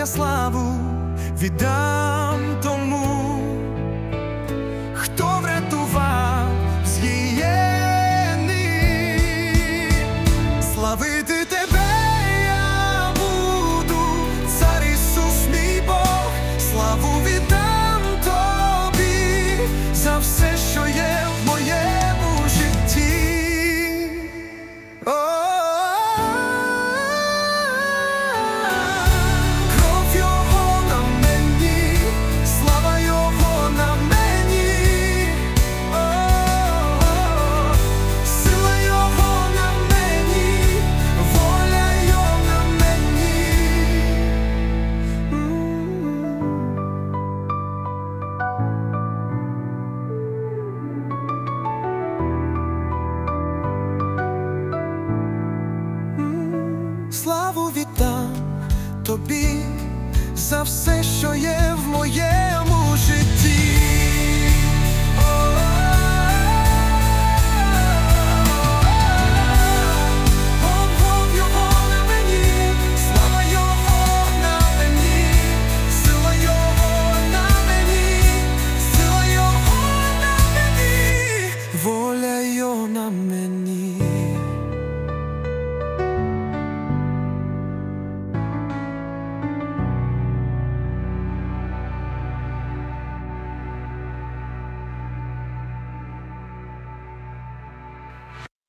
славу віддам тому, хто врятував з гієни. Славити тебе я буду, Цар Ісус мій Бог, славу віддам тобі за все, що є в моєму житті. Славу віддам тобі за все, що є в моєму